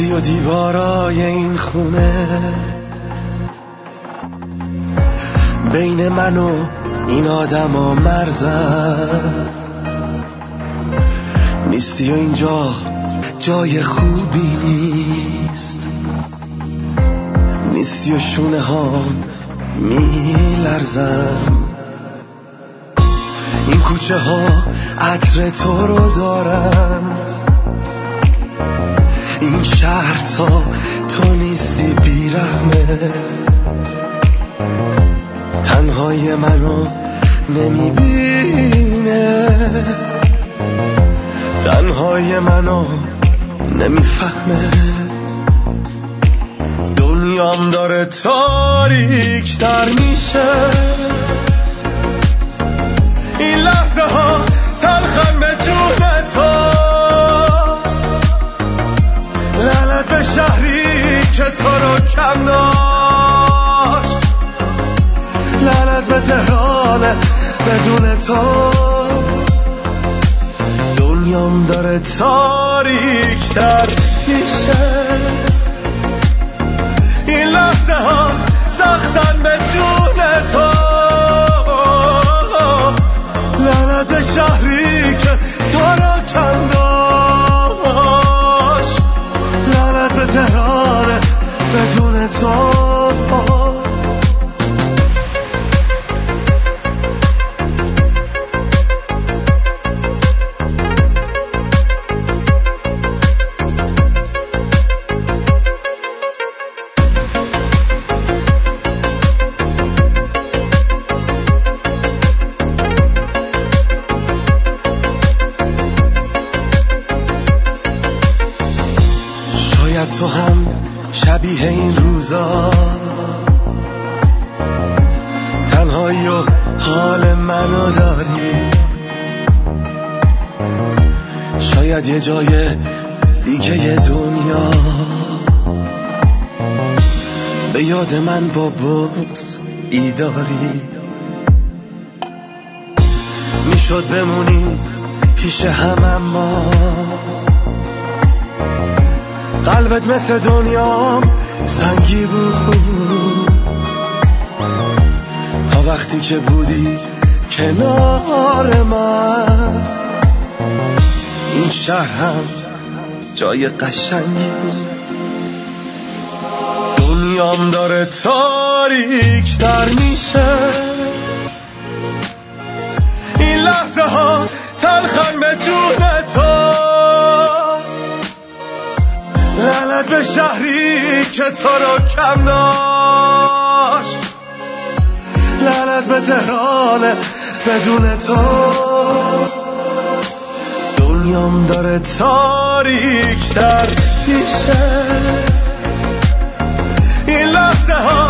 دی و دیوارای این خونه، بین من و این آدم و مرزم نیستی و اینجا جای خوبی نیست، نیستی و شونه ها میلرزم. این کوچه ها عطر تو رو دارن، این شهر تا تو نیستی بیرحمه، تنهای منو نمیبینه، تنهای منو نمیفهمه. دنیام داره تاریک تر میشه، این لحظه ها تلخن به جون تو، لعنت به شهری که تو رو کم داشت، لعنت به تهران بدون تو. دنیام داره تاریک تر میشه، این لحظه ها سختن به جون تو، لعنت به شهری که تو رو کم داشت، لعنت به تهران بدون تو. تو هم شبیه این روزا تنهایی و حال منو داری، شاید یه جای دیگه دنیا به یاد من با بغض بیداری. میشد بمونیم پیش هم اما قلبت مثل دنیام سنگی بود، تا وقتی که بودی کنار من. این شهر هم جای قشنگی بود. دنیام داره تاریک تر میشه، این لحظه ها تلخن به جون تو، لعنت به شهری که تو رو کم داشت، لعنت به تهران بدون تو. دنیام داره تاریک تر میشه، این لحظه ها